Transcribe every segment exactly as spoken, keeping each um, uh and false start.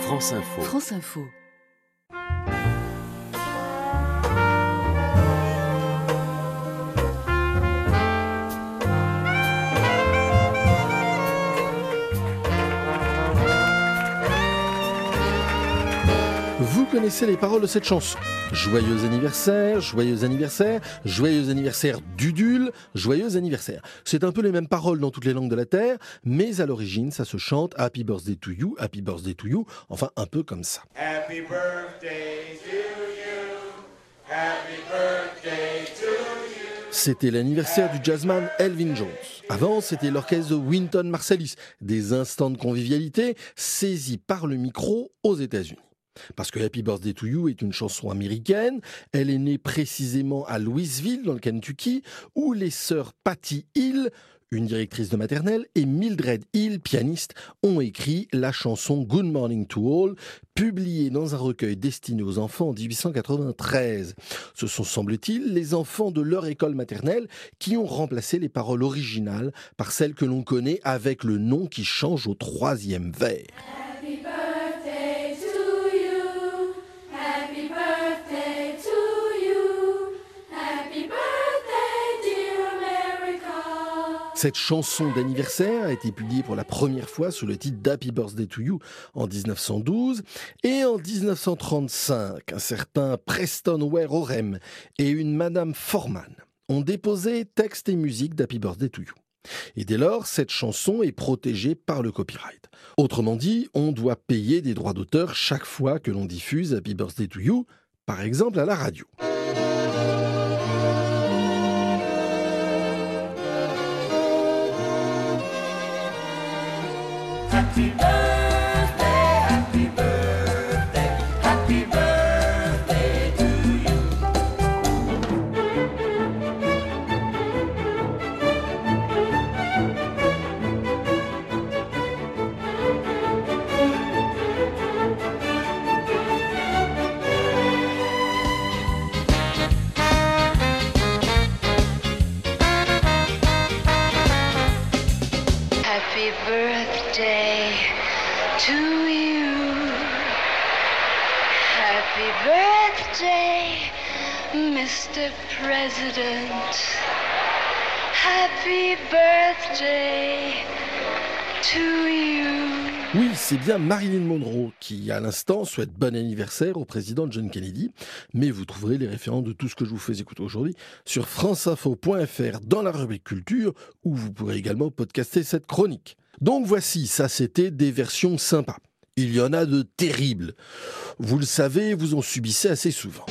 France Info. France Info. Vous connaissez les paroles de cette chanson. Joyeux anniversaire, joyeux anniversaire, joyeux anniversaire Dudule, joyeux anniversaire. C'est un peu les mêmes paroles dans toutes les langues de la Terre, mais à l'origine, ça se chante Happy birthday to you, Happy birthday to you, enfin un peu comme ça. Happy birthday to you, happy birthday to you. C'était l'anniversaire du jazzman Elvin Jones. Avant, c'était l'orchestre de Wynton Marsalis, des instants de convivialité saisis par le micro aux États-Unis. Parce que Happy Birthday to You est une chanson américaine, elle est née précisément à Louisville, dans le Kentucky, où les sœurs Patty Hill, une directrice de maternelle, et Mildred Hill, pianiste, ont écrit la chanson Good Morning to All, publiée dans un recueil destiné aux enfants en dix-huit cent quatre-vingt-treize. Ce sont, semble-t-il, les enfants de leur école maternelle qui ont remplacé les paroles originales par celles que l'on connaît avec le nom qui change au troisième vers. Happy birthday to you, happy birthday to you, happy birthday dear America. Cette chanson d'anniversaire a été publiée pour la première fois sous le titre d'Happy Birthday to You en dix-neuf cent douze. Et en dix-neuf cent trente-cinq, un certain Preston Ware Orem et une Madame Foreman ont déposé texte et musique d'Happy Birthday to You. Et dès lors, cette chanson est protégée par le copyright. Autrement dit, on doit payer des droits d'auteur chaque fois que l'on diffuse Happy Birthday to You, par exemple à la radio. Happy birthday, happy birthday, happy birthday to you. Happy birthday to you. Happy birthday, Mister President. Happy birthday to you. Oui, c'est bien Marilyn Monroe qui, à l'instant, souhaite bon anniversaire au président John Kennedy. Mais vous trouverez les références de tout ce que je vous fais écouter aujourd'hui sur franceinfo point f r dans la rubrique culture, où vous pourrez également podcaster cette chronique. Donc voici, ça c'était des versions sympas. Il y en a de terribles. Vous le savez, vous en subissez assez souvent.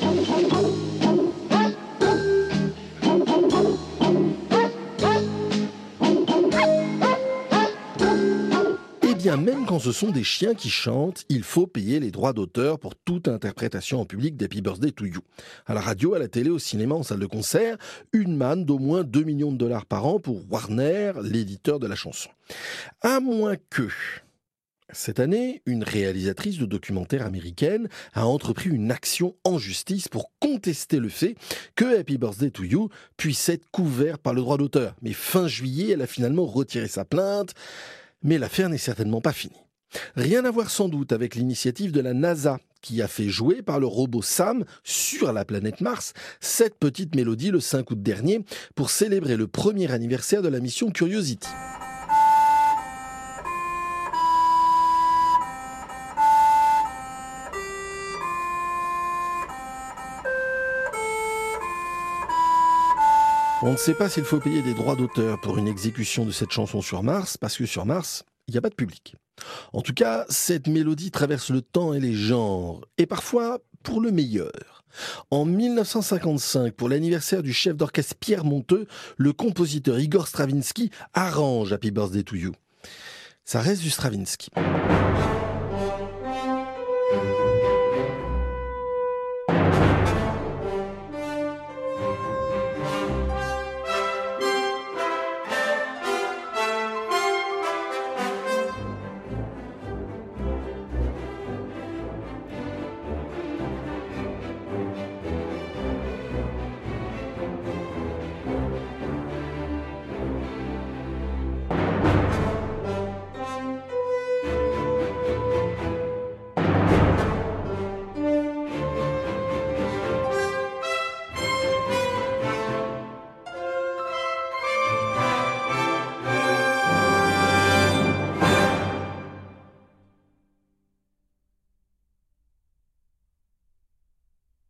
Eh bien, même quand ce sont des chiens qui chantent, il faut payer les droits d'auteur pour toute interprétation en public d'Happy Birthday to You. À la radio, à la télé, au cinéma, en salle de concert, une manne d'au moins deux millions de dollars par an pour Warner, l'éditeur de la chanson. À moins que... Cette année, une réalisatrice de documentaire américaine a entrepris une action en justice pour contester le fait que Happy Birthday to You puisse être couvert par le droit d'auteur. Mais fin juillet, elle a finalement retiré sa plainte, mais l'affaire n'est certainement pas finie. Rien à voir sans doute avec l'initiative de la NASA, qui a fait jouer par le robot Sam sur la planète Mars cette petite mélodie le cinq août dernier pour célébrer le premier anniversaire de la mission Curiosity. On ne sait pas s'il faut payer des droits d'auteur pour une exécution de cette chanson sur Mars, parce que sur Mars, il n'y a pas de public. En tout cas, cette mélodie traverse le temps et les genres, et parfois pour le meilleur. En mille neuf cent cinquante-cinq, pour l'anniversaire du chef d'orchestre Pierre Monteux, le compositeur Igor Stravinsky arrange Happy Birthday to You. Ça reste du Stravinsky.